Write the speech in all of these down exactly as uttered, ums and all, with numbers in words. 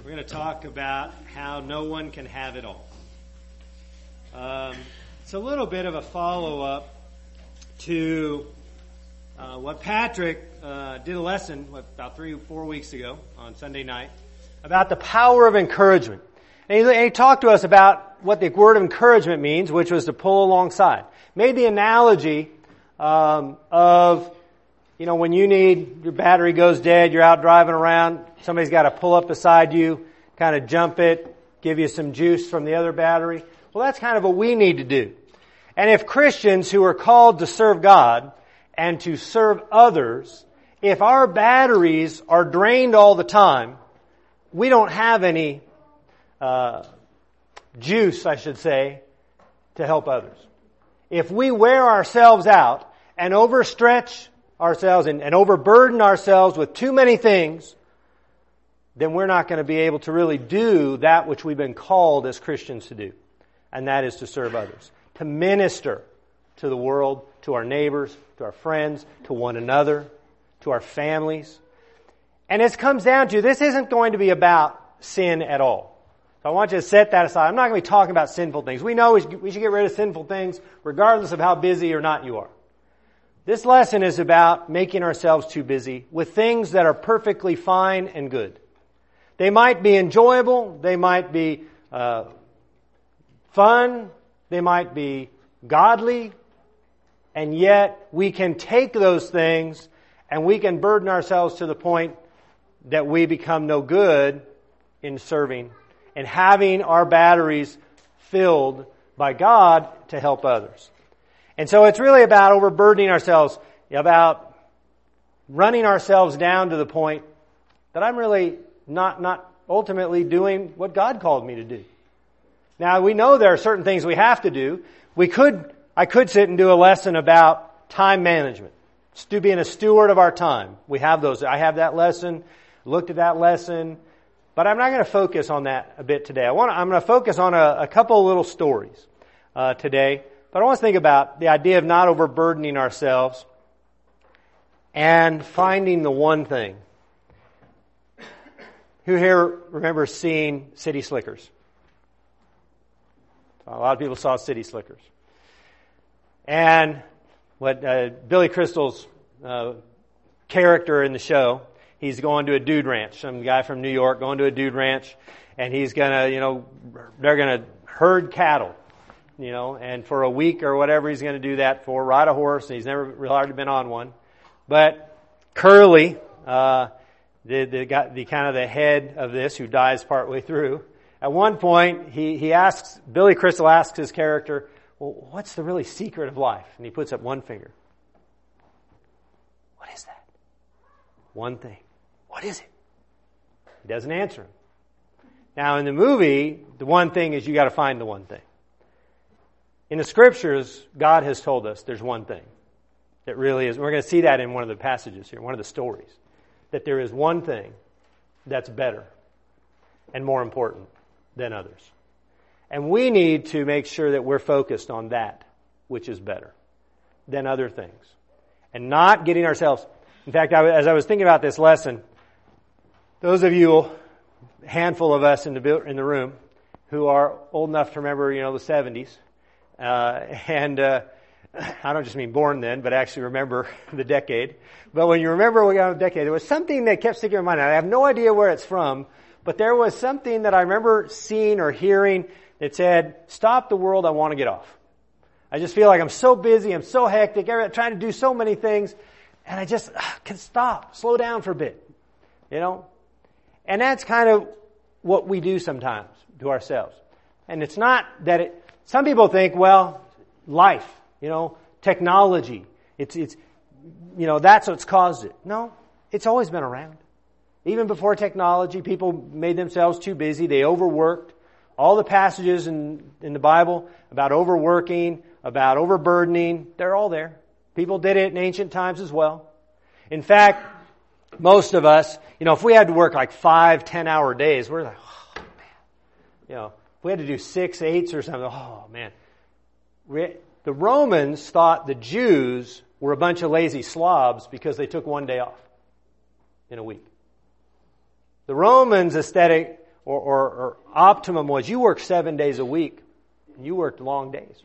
We're going to talk about how no one can have it all. Um, it's a little bit of a follow-up to uh, what Patrick uh, did a lesson what, about three or four weeks ago on Sunday night about the power of encouragement. And he, and he talked to us about what the word of encouragement means, which was to pull alongside. Made the analogy um, of, you know, when you need, your battery goes dead, you're out driving around, somebody's got to pull up beside you, kind of jump it, give you some juice from the other battery. Well, that's kind of what we need to do. And if Christians who are called to serve God and to serve others, if our batteries are drained all the time, we don't have any uh, juice, I should say, to help others. If we wear ourselves out and overstretch ourselves and, and overburden ourselves with too many things, then we're not going to be able to really do that which we've been called as Christians to do. And that is to serve others. To minister to the world, to our neighbors, to our friends, to one another, to our families. And it comes down to, this isn't going to be about sin at all. So I want you to set that aside. I'm not going to be talking about sinful things. We know we should get rid of sinful things regardless of how busy or not you are. This lesson is about making ourselves too busy with things that are perfectly fine and good. They might be enjoyable, they might be uh, fun, they might be godly, and yet we can take those things and we can burden ourselves to the point that we become no good in serving and having our batteries filled by God to help others. And so it's really about overburdening ourselves, about running ourselves down to the point that I'm really not, not ultimately doing what God called me to do. Now, we know there are certain things we have to do. We could, I could sit and do a lesson about time management, to being a steward of our time. We have those. I have that lesson, looked at that lesson, but I'm not going to focus on that a bit today. I want to, I'm going to focus on a, a couple of little stories uh, today. But I want to think about the idea of not overburdening ourselves and finding the one thing. Who here remembers seeing City Slickers? A lot of people saw City Slickers. And what uh, Billy Crystal's uh, character in the show, he's going to a dude ranch. Some guy from New York going to a dude ranch, and he's gonna, you know, they're gonna herd cattle. You know, and for a week or whatever he's going to do that for, ride a horse, and he's never really hardly been on one. But Curly, uh, the, the, got the kind of the head of this, who dies partway through, at one point he, he asks, Billy Crystal asks his character, well, what's the really secret of life? And he puts up one finger. What is that? One thing. What is it? He doesn't answer him. Now in the movie, the one thing is you got to find the one thing. In the Scriptures, God has told us there's one thing that really is. We're going to see that in one of the passages here, one of the stories, that there is one thing that's better and more important than others. And we need to make sure that we're focused on that which is better than other things. And not getting ourselves... In fact, I, as I was thinking about this lesson, those of you, a handful of us in the, in the room, who are old enough to remember, you know, the seventies, Uh, and uh, I don't just mean born then, but actually remember the decade. But when you remember we got a decade, there was something that kept sticking in my mind. I have no idea where it's from, but there was something that I remember seeing or hearing that said, "Stop the world, I want to get off." I just feel like I'm so busy, I'm so hectic, I'm trying to do so many things, and I just uh, can stop, slow down for a bit, you know. And that's kind of what we do sometimes to ourselves. And it's not that it. Some people think, well, life, you know, technology, it's, it's, you know, that's what's caused it. No, it's always been around. Even before technology, people made themselves too busy. They overworked. All the passages in, in the Bible about overworking, about overburdening, they're all there. People did it in ancient times as well. In fact, most of us, you know, if we had to work like five, ten hour days, we're like, oh, man, you know, we had to do six, eights or something. Oh, man. The Romans thought the Jews were a bunch of lazy slobs because they took one day off in a week. The Romans' aesthetic or, or, or optimum was you worked seven days a week. And you worked long days.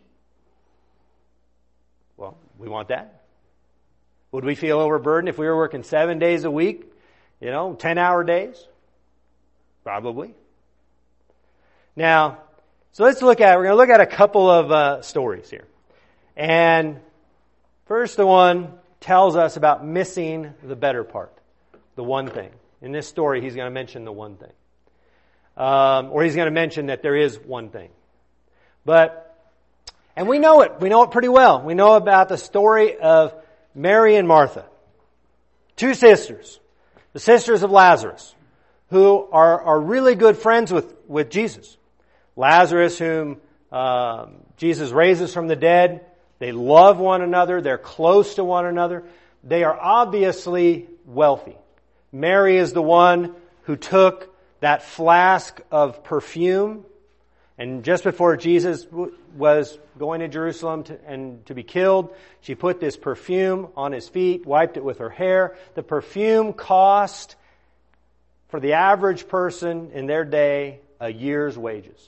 Well, we want that. Would we feel overburdened if we were working seven days a week? You know, ten-hour days? Probably. Now, so let's look at, we're going to look at a couple of uh, stories here. And first the one tells us about missing the better part, the one thing. In this story, he's going to mention the one thing. Um, or he's going to mention that there is one thing. But, and we know it. We know it pretty well. We know about the story of Mary and Martha. Two sisters. The sisters of Lazarus. Who are, are really good friends with, with Jesus. Lazarus, whom um, Jesus raises from the dead. They love one another. They're close to one another. They are obviously wealthy. Mary is the one who took that flask of perfume, and just before Jesus was going to Jerusalem to, and to be killed, she put this perfume on his feet, wiped it with her hair. The perfume cost, for the average person in their day, a year's wages.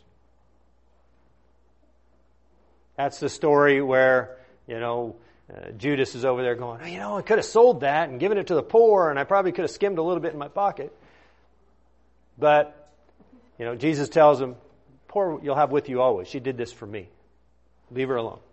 That's the story where, you know, uh, Judas is over there going, oh, you know, I could have sold that and given it to the poor, and I probably could have skimmed a little bit in my pocket. But, you know, Jesus tells him, poor you'll have with you always. She did this for me. Leave her alone.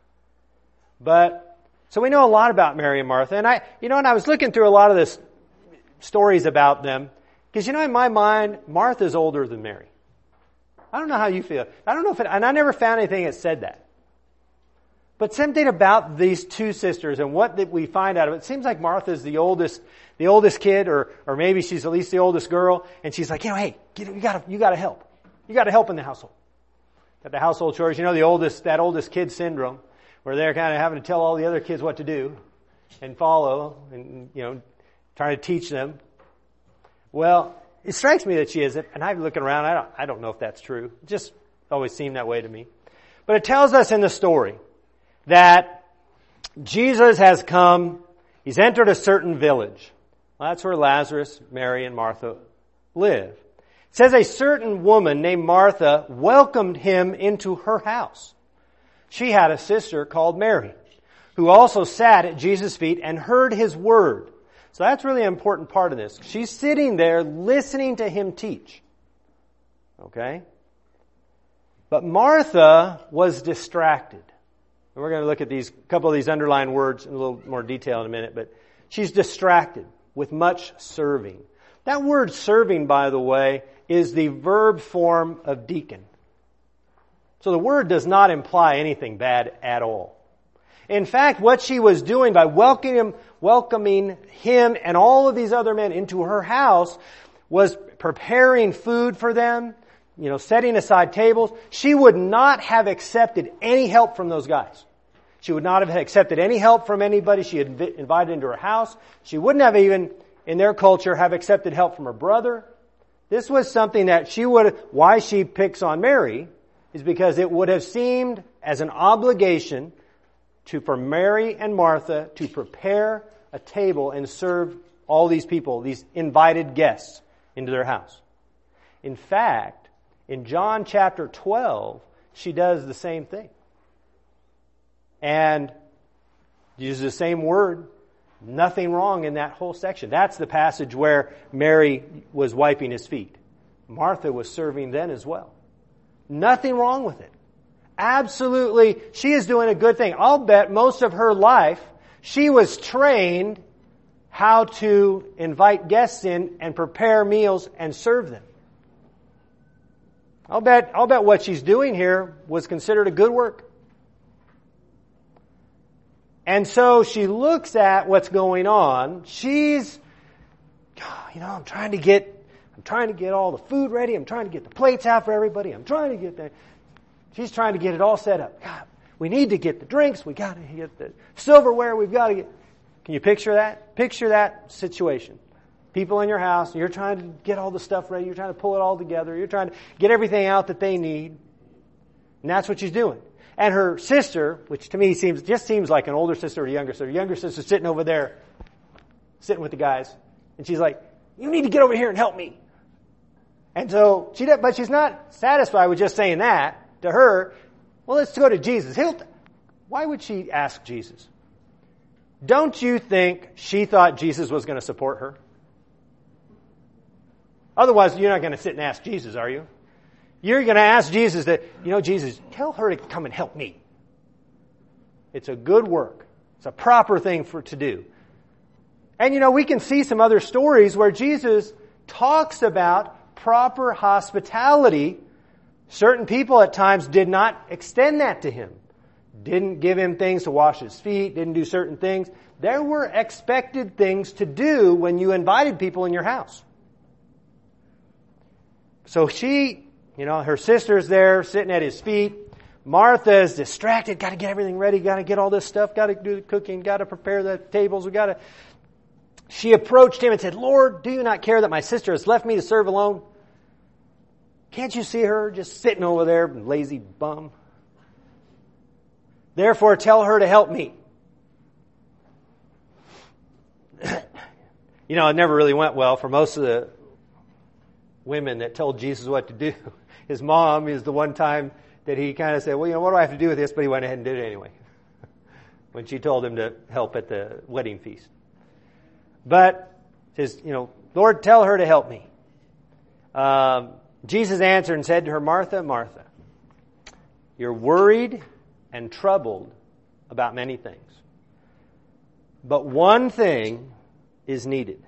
But, so we know a lot about Mary and Martha. And I, you know, and I was looking through a lot of this stories about them. Because, you know, in my mind, Martha's older than Mary. I don't know how you feel. I don't know if it, and I never found anything that said that. But something about these two sisters and what that we find out of it, it seems like Martha's the oldest, the oldest kid, or, or maybe she's at least the oldest girl. And she's like, you know, hey, get, you gotta, you gotta help. You gotta help in the household. Got the household chores, you know, the oldest, that oldest kid syndrome, where they're kind of having to tell all the other kids what to do and follow and, you know, trying to teach them. Well, it strikes me that she is, and I'm looking around, I don't, I don't know if that's true. It just always seemed that way to me. But it tells us in the story that Jesus has come, he's entered a certain village. Well, that's where Lazarus, Mary, and Martha live. It says a certain woman named Martha welcomed him into her house. She had a sister called Mary, who also sat at Jesus' feet and heard his word. So that's really an important part of this. She's sitting there listening to him teach. Okay? But Martha was distracted. And we're going to look at these couple of these underlined words in a little more detail in a minute, but she's distracted with much serving. That word serving, by the way, is the verb form of deacon. So the word does not imply anything bad at all. In fact, what she was doing by welcoming him, welcoming him and all of these other men into her house was preparing food for them, you know, setting aside tables. She would not have accepted any help from those guys. She would not have accepted any help from anybody she had invited into her house. She wouldn't have even, in their culture, have accepted help from her brother. This was something that she would, why she picks on Mary is because it would have seemed as an obligation to, for Mary and Martha to prepare a table and serve all these people, these invited guests, into their house. In fact, in John chapter twelve, she does the same thing. And uses the same word. Nothing wrong in that whole section. That's the passage where Mary was wiping his feet. Martha was serving then as well. Nothing wrong with it. Absolutely, she is doing a good thing. I'll bet most of her life, she was trained how to invite guests in and prepare meals and serve them. I'll bet, I'll bet what she's doing here was considered a good work. And so she looks at what's going on. She's, you know, I'm trying to get, I'm trying to get all the food ready. I'm trying to get the plates out for everybody. I'm trying to get that. She's trying to get it all set up. God, we need to get the drinks. We got to get the silverware. We've got to get. Can you picture that? Picture that situation. People in your house, you're trying to get all the stuff ready. You're trying to pull it all together. You're trying to get everything out that they need. And that's what she's doing. And her sister, which to me seems just seems like an older sister or a younger sister. Her younger sister's sitting over there, sitting with the guys. And she's like, you need to get over here and help me. And so, she, but she's not satisfied with just saying that to her. Well, let's go to Jesus. He'll, why would she ask Jesus? Don't you think she thought Jesus was going to support her? Otherwise, you're not going to sit and ask Jesus, are you? You're going to ask Jesus that, you know, Jesus, tell her to come and help me. It's a good work. It's a proper thing for to do. And, you know, we can see some other stories where Jesus talks about proper hospitality. Certain people at times did not extend that to him. Didn't give him things to wash his feet, didn't do certain things. There were expected things to do when you invited people in your house. So she, you know, her sister's there sitting at his feet. Martha is distracted, got to get everything ready, got to get all this stuff, got to do the cooking, got to prepare the tables, we got to... She approached him and said, Lord, do you not care that my sister has left me to serve alone? Can't you see her just sitting over there, lazy bum? Therefore, tell her to help me. You know, it never really went well for most of the women that told Jesus what to do. His mom is the one time that he kind of said, well, you know, what do I have to do with this? But he went ahead and did it anyway. When she told him to help at the wedding feast. But, says, you know, Lord, tell her to help me. Um, Jesus answered and said to her, Martha, Martha, you're worried and troubled about many things. But one thing is needed.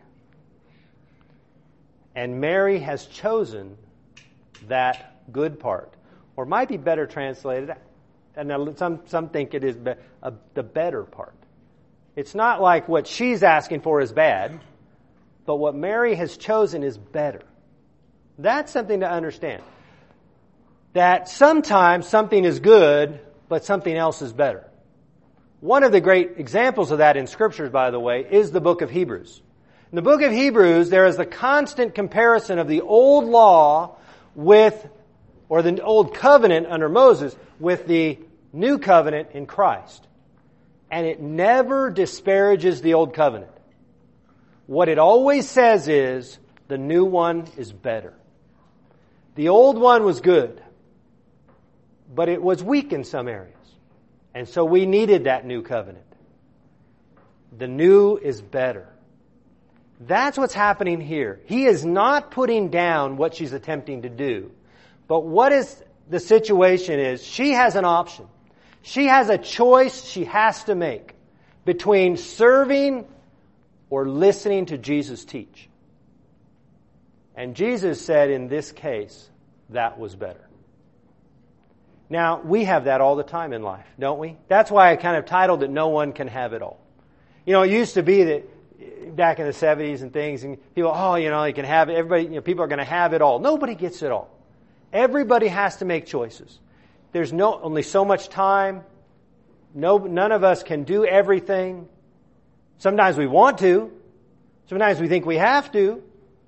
And Mary has chosen that good part. Or might be better translated, and some, some think it is be, a, the better part. It's not like what she's asking for is bad, but what Mary has chosen is better. That's something to understand. That sometimes something is good, but something else is better. One of the great examples of that in Scriptures, by the way, is the book of Hebrews. In the book of Hebrews, there is a constant comparison of the old law with, or the old covenant under Moses, with the new covenant in Christ. And it never disparages the old covenant. What it always says is, the new one is better. The old one was good, but it was weak in some areas. And so we needed that new covenant. The new is better. That's what's happening here. He is not putting down what she's attempting to do. But what is the situation is, she has an option. She has a choice she has to make between serving or listening to Jesus teach. And Jesus said in this case, that was better. Now, we have that all the time in life, don't we? That's why I kind of titled it, No One Can Have It All. You know, it used to be that back in the seventies and things, and people, oh, you know, you can have it. Everybody, you know, people are going to have it all. Nobody gets it all. Everybody has to make choices. There's no only so much time. No, none of us can do everything. Sometimes we want to. Sometimes we think we have to.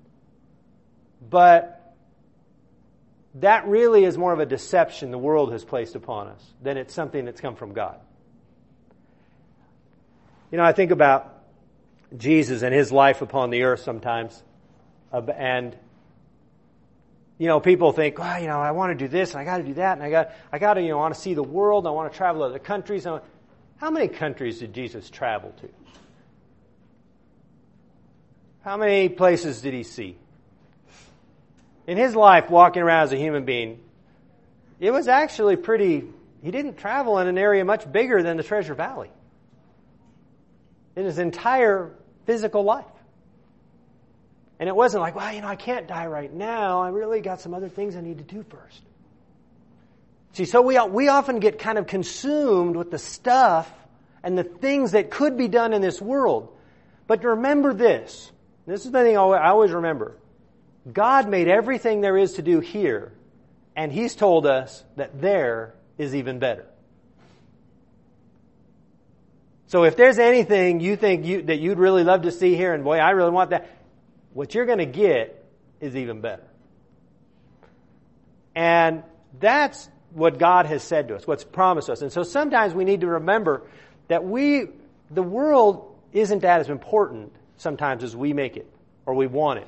But that really is more of a deception the world has placed upon us than it's something that's come from God. You know, I think about Jesus and his life upon the earth sometimes. Uh, and You know, people think, well, you know, I want to do this and I got to do that and I got, I got to, you know, want to see the world. I want to travel to other countries. How many countries did Jesus travel to? How many places did he see? In his life, walking around as a human being, it was actually pretty, he didn't travel in an area much bigger than the Treasure Valley in his entire physical life. And it wasn't like, well, you know, I can't die right now. I really got some other things I need to do first. See, so we we often get kind of consumed with the stuff and the things that could be done in this world. But remember this. This is the thing I always remember. God made everything there is to do here, and He's told us that there is even better. So if there's anything you think you, that you'd really love to see here, and boy, I really want that, what you're going to get is even better. And that's what God has said to us, what's promised us. And so sometimes we need to remember that we, the world isn't that as important sometimes as we make it, or we want it,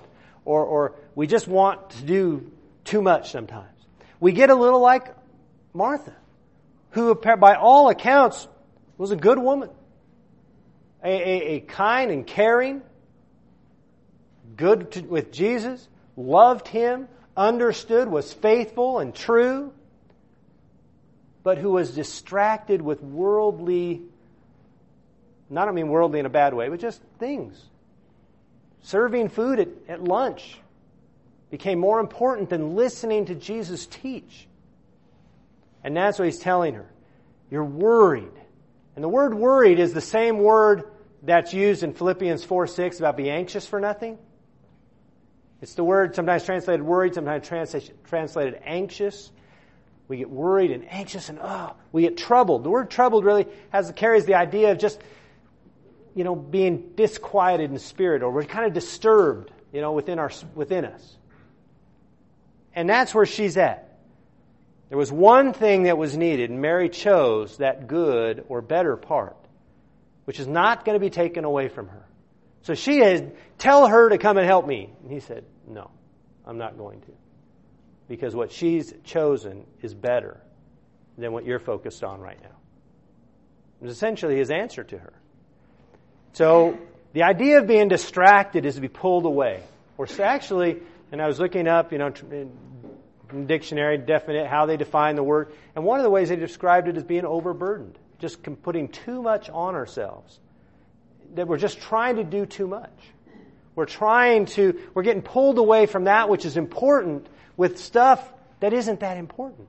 or, or we just want to do too much sometimes. We get a little like Martha, who by all accounts was a good woman, a, a, a kind and caring, good to, with Jesus, loved Him, understood, was faithful and true, but who was distracted with worldly, not I mean worldly in a bad way, but just things. Serving food at, at lunch became more important than listening to Jesus teach. And that's what He's telling her. You're worried. And the word worried is the same word that's used in Philippians four six about be anxious for nothing. It's the word sometimes translated worried, sometimes translated anxious. We get worried and anxious and oh, we get troubled. The word troubled really has carries the idea of just, you know, being disquieted in spirit, or we're kind of disturbed, you know, within our within us. And that's where she's at. There was one thing that was needed, and Mary chose that good or better part, which is not going to be taken away from her. So she had, tell her to come and help me. And He said, no, I'm not going to. Because what she's chosen is better than what you're focused on right now. It was essentially His answer to her. So the idea of being distracted is to be pulled away. Or actually, and I was looking up, you know, in the dictionary, definite, how they define the word. And one of the ways they described it as being overburdened. Just putting too much on ourselves. That we're just trying to do too much. We're trying to, we're getting pulled away from that which is important with stuff that isn't that important.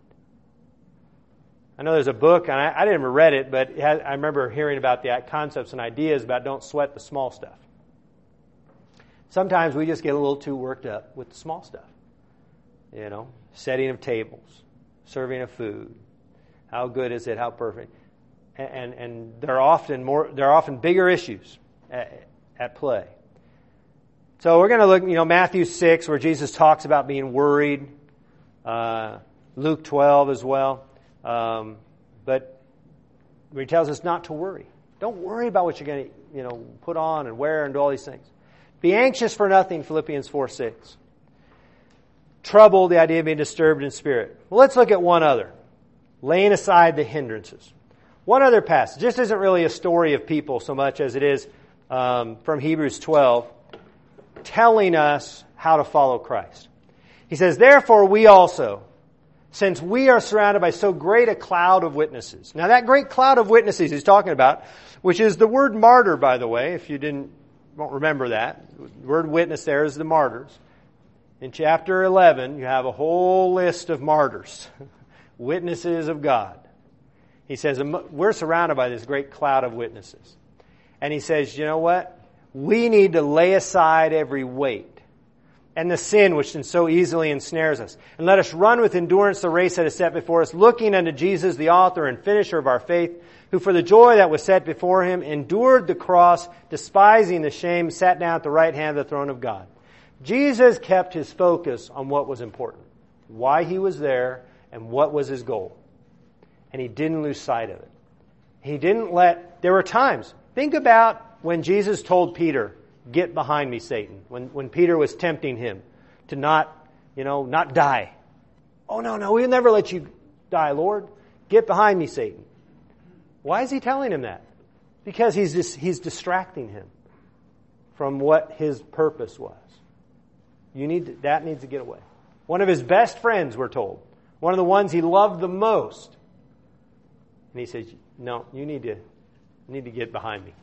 I know there's a book, and I, I didn't ever read it, but it has, I remember hearing about the concepts and ideas about don't sweat the small stuff. Sometimes we just get a little too worked up with the small stuff. You know, setting of tables, serving of food. How good is it? How perfect? And and, and there are often more. There are often bigger issues at, at play. So we're going to look, you know, Matthew six, where Jesus talks about being worried. Uh, Luke twelve as well. Um, but He tells us not to worry. Don't worry about what you're going to, you know, put on and wear and do all these things. Be anxious for nothing, Philippians four six. Trouble, the idea of being disturbed in spirit. Well, let's look at one other. Laying aside the hindrances. One other passage. This isn't really a story of people so much as it is um, from Hebrews twelve, telling us how to follow Christ. He says, therefore we also, since we are surrounded by so great a cloud of witnesses. Now that great cloud of witnesses he's talking about, which is the word martyr, by the way, if you didn't won't remember that. The word witness there is the martyrs. In chapter eleven, you have a whole list of martyrs, witnesses of God. He says, we're surrounded by this great cloud of witnesses. And he says, you know what? We need to lay aside every weight and the sin which so easily ensnares us. And let us run with endurance the race that is set before us, looking unto Jesus, the author and finisher of our faith, who for the joy that was set before Him endured the cross, despising the shame, sat down at the right hand of the throne of God. Jesus kept His focus on what was important, why He was there, and what was His goal. And He didn't lose sight of it. He didn't let... There were times... Think about when Jesus told Peter, get behind me, Satan. When when Peter was tempting Him to not, you know, not die. Oh, no, no, we'll never let you die, Lord. Get behind me, Satan. Why is He telling him that? Because he's just, he's distracting him from what his purpose was. You need to, that needs to get away. One of his best friends, we're told. One of the ones he loved the most. And he says, no, you need to, you need to get behind me.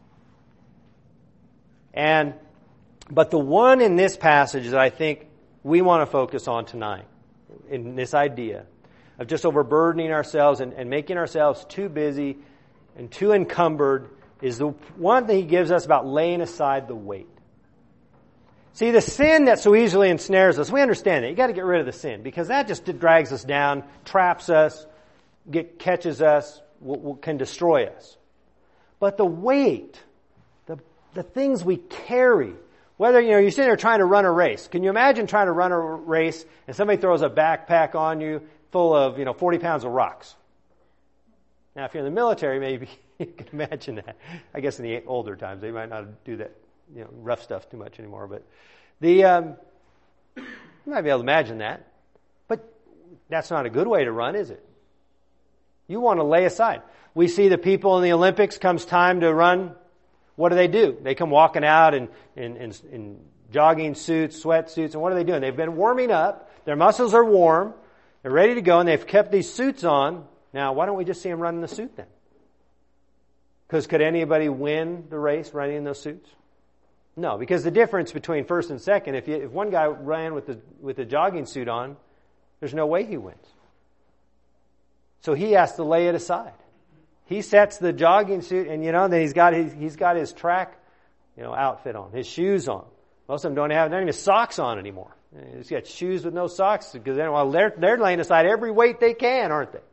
And, but the one in this passage that I think we want to focus on tonight, in this idea of just overburdening ourselves and, and making ourselves too busy and too encumbered, is the one thing he gives us about laying aside the weight. See, the sin that so easily ensnares us, we understand that. You got to get rid of the sin because that just drags us down, traps us, get, catches us, will, will, can destroy us. But the weight, the the things we carry, whether, you know, you're sitting there trying to run a race. Can you imagine trying to run a race and somebody throws a backpack on you full of, you know, forty pounds of rocks? Now, if you're in the military, maybe you can imagine that. I guess in the older times, they might not do that, you know, rough stuff too much anymore. But The um, you might be able to imagine that, but that's not a good way to run, is it? You want to lay aside. We see the people in the Olympics, comes time to run. What do they do? They come walking out in, in, in, in jogging suits, sweatsuits, and what are they doing? They've been warming up. Their muscles are warm. They're ready to go, and they've kept these suits on. Now, why don't we just see them run in the suit then? Because could anybody win the race running in those suits? No, because the difference between first and second, if, you, if one guy ran with the with the jogging suit on, there's no way he wins. So he has to lay it aside. He sets the jogging suit, and you know, then he's got his he's got his track, you know, outfit on, his shoes on. Most of them don't have don't even socks on anymore. He's got shoes with no socks because then, well, they're they're laying aside every weight they can, aren't they?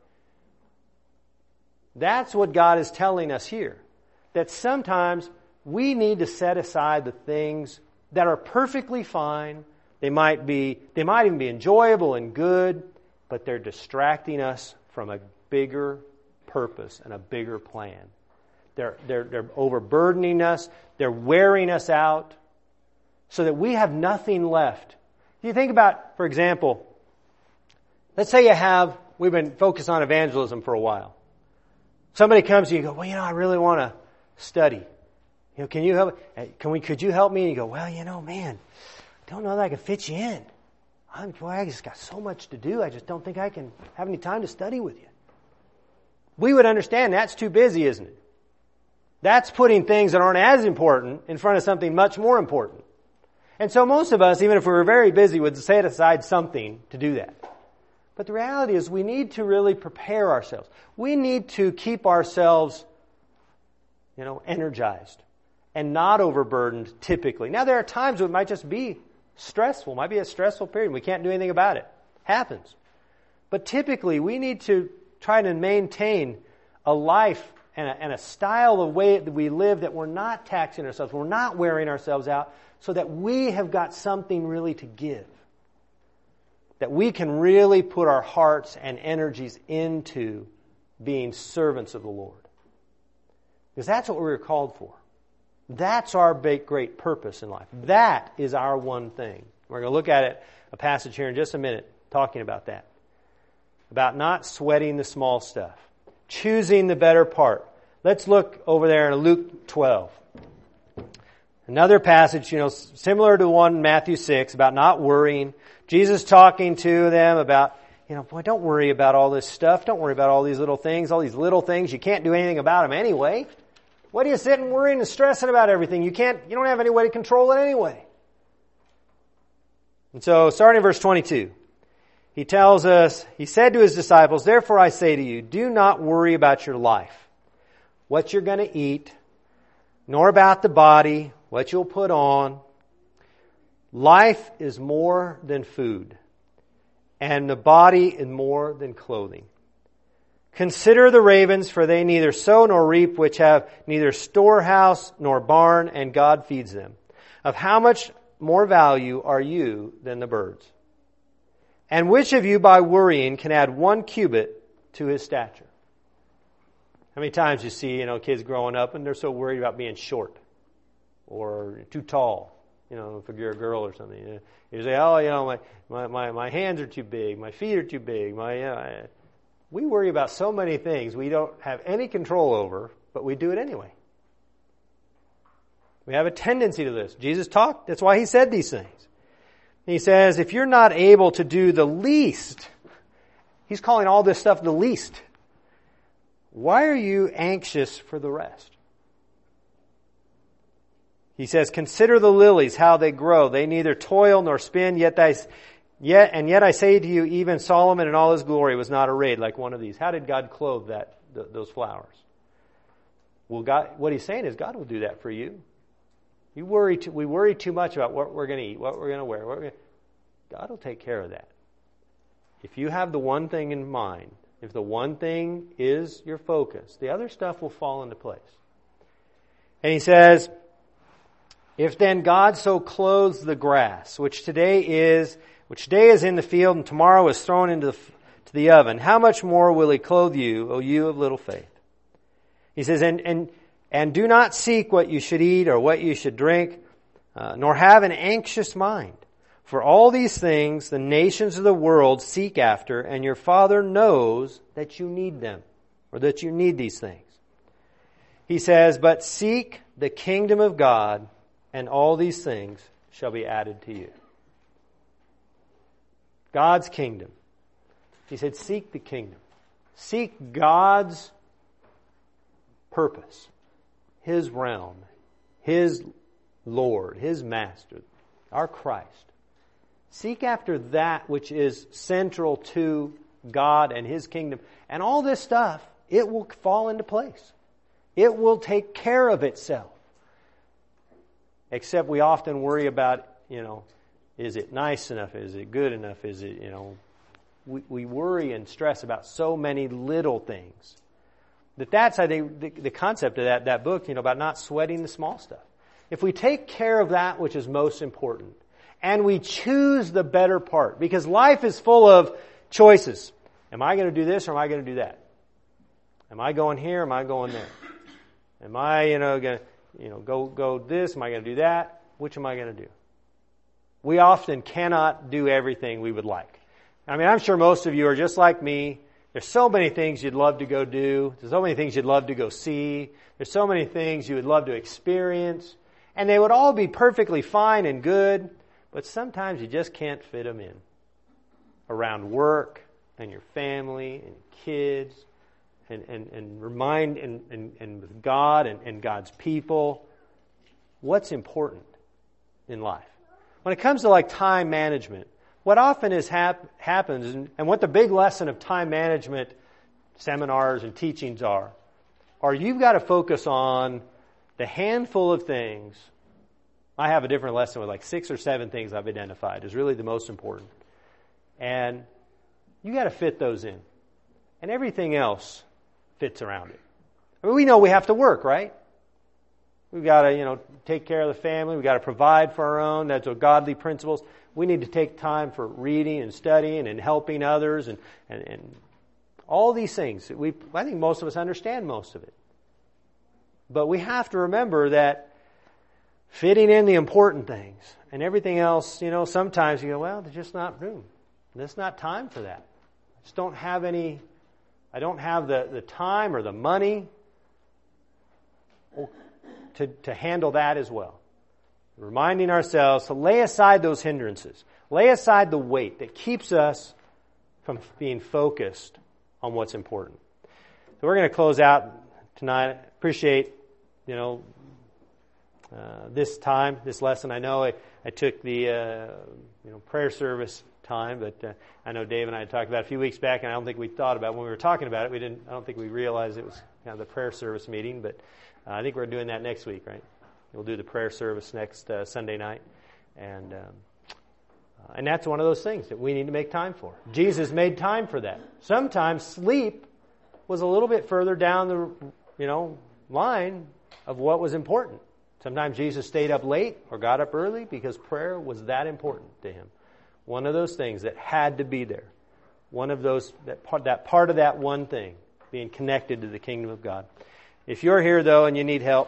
That's what God is telling us here. That sometimes we need to set aside the things that are perfectly fine. They might be, they might even be enjoyable and good, but they're distracting us from a bigger purpose and a bigger plan. They're, they're, they're overburdening us. They're wearing us out so that we have nothing left. You think about, for example, let's say you have, we've been focused on evangelism for a while. Somebody comes to you and you go, well, you know, I really want to study. You know, can you help? Can we? Could you help me? And you go, well, you know, man, I don't know that I can fit you in. I'm, boy, I just got so much to do. I just don't think I can have any time to study with you. We would understand that's too busy, isn't it? That's putting things that aren't as important in front of something much more important. And so most of us, even if we were very busy, would set aside something to do that. But the reality is we need to really prepare ourselves. We need to keep ourselves, you know, energized and not overburdened typically. Now there are times when it might just be stressful. It might be a stressful period. We can't do anything about it. Happens. But typically we need to try to maintain a life and a, and a style of way that we live that we're not taxing ourselves, we're not wearing ourselves out, so that we have got something really to give. That we can really put our hearts and energies into being servants of the Lord. Because that's what we were called for. That's our big, great purpose in life. That is our one thing. We're going to look at it, a passage here in just a minute, talking about that. About not sweating the small stuff. Choosing the better part. Let's look over there in Luke twelve. Another passage, you know, similar to one in Matthew six, about not worrying. Jesus talking to them about, you know, boy, don't worry about all this stuff. Don't worry about all these little things, all these little things. You can't do anything about them anyway. What are you sitting worrying and stressing about everything? You can't, you don't have any way to control it anyway. And so, starting in verse twenty-two, he tells us, he said to his disciples, therefore I say to you, do not worry about your life, what you're going to eat, nor about the body, what you'll put on. Life is more than food, and the body is more than clothing. Consider the ravens, for they neither sow nor reap, which have neither storehouse nor barn, and God feeds them. Of how much more value are you than the birds? And which of you by worrying can add one cubit to his stature? How many times you see, you know, kids growing up and they're so worried about being short or too tall? You know, if you're a girl or something, you, know, you say, "Oh, you know, my, my, my, my hands are too big, my feet are too big." My, you know, I, we worry about so many things we don't have any control over, but we do it anyway. We have a tendency to this. Jesus talked. That's why he said these things. He says, if you're not able to do the least, he's calling all this stuff the least. Why are you anxious for the rest? He says, consider the lilies, how they grow. They neither toil nor spin, yet I, yet, and yet I say to you, even Solomon in all his glory was not arrayed like one of these. How did God clothe that, th- those flowers? Well, God, what he's saying is God will do that for you. You worry too, we worry too much about what we're going to eat, what we're going to wear. What we're gonna, God will take care of that. If you have the one thing in mind, if the one thing is your focus, the other stuff will fall into place. And he says, if then God so clothes the grass, which today is, which today is in the field and tomorrow is thrown into the, to the oven, how much more will he clothe you, O you of little faith? He says, and, and, and do not seek what you should eat or what you should drink, uh, nor have an anxious mind. For all these things the nations of the world seek after, and your Father knows that you need them, or that you need these things. He says, but seek the kingdom of God, and all these things shall be added to you. God's kingdom. He said, seek the kingdom. Seek God's purpose, His realm, His Lord, His Master, our Christ. Seek after that which is central to God and His kingdom. And all this stuff, it will fall into place. It will take care of itself. Except we often worry about, you know, is it nice enough? Is it good enough? Is it, you know, we, we worry and stress about so many little things. That that's, I think, the, the concept of that, that book, you know, about not sweating the small stuff. If we take care of that which is most important, and we choose the better part, because life is full of choices. Am I going to do this or am I going to do that? Am I going here or am I going there? Am I, you know, going to, you know, go, go this? Am I going to do that? Which am I going to do? We often cannot do everything we would like. I mean, I'm sure most of you are just like me. There's so many things you'd love to go do. There's so many things you'd love to go see. There's so many things you would love to experience. And they would all be perfectly fine and good, but sometimes you just can't fit them in. Around work and your family and kids and, and, and remind and, and, and with God and, and God's people what's important in life. When it comes to like time management, what often is hap- happens, and, and what the big lesson of time management seminars and teachings are, are you've got to focus on the handful of things. I have a different lesson with like six or seven things I've identified as really the most important. And you got to fit those in. And everything else fits around it. I mean, we know we have to work, right? We've got to, you know, take care of the family. We've got to provide for our own. That's what godly principles. We need to take time for reading and studying and helping others and, and, and all these things. We, I think most of us understand most of it. But we have to remember that fitting in the important things and everything else, you know, sometimes you go, well, there's just not room. There's not time for that. I just don't have any, I don't have the, the time or the money to, to handle that as well. Reminding ourselves to lay aside those hindrances. Lay aside the weight that keeps us from being focused on what's important. So we're going to close out tonight. Appreciate, you know, uh, this time, this lesson. I know I, I took the, uh, you know, prayer service time, but uh, I know Dave and I had talked about it a few weeks back, and I don't think we thought about it. When we were talking about it, we didn't, I don't think we realized it was kind of the prayer service meeting, but uh, I think we're doing that next week, right? We'll do the prayer service next uh, Sunday night. And um, uh, and that's one of those things that we need to make time for. Jesus made time for that. Sometimes sleep was a little bit further down the, you know, line of what was important. Sometimes Jesus stayed up late or got up early because prayer was that important to him. One of those things that had to be there. One of those, that part, that part of that one thing, being connected to the kingdom of God. If you're here, though, and you need help,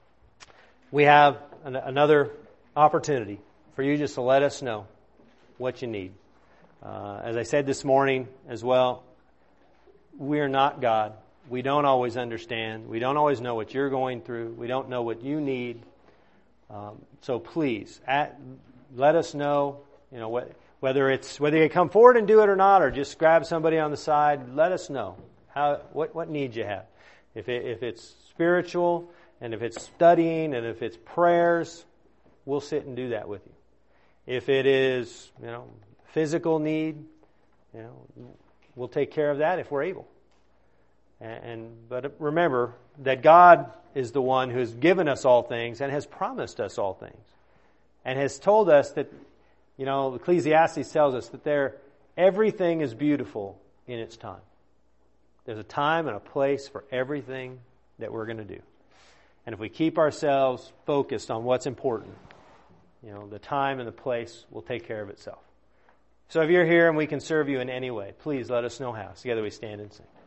we have an, another opportunity for you just to let us know what you need. Uh, as I said this morning as well, we are not God. We don't always understand. We don't always know what you're going through. We don't know what you need. Um, so please, at, let us know. You know what, whether it's whether you come forward and do it or not, or just grab somebody on the side. Let us know how what what needs you have. If it, if it's spiritual. And if it's studying and if it's prayers, we'll sit and do that with you. If it is, you know, physical need, you know, we'll take care of that if we're able. And, and but remember that God is the one who has given us all things and has promised us all things, and has told us that, you know, Ecclesiastes tells us that there everything is beautiful in its time. There's a time and a place for everything that we're going to do. And if we keep ourselves focused on what's important, you know, the time and the place will take care of itself. So if you're here and we can serve you in any way, please let us know how. Together we stand and sing.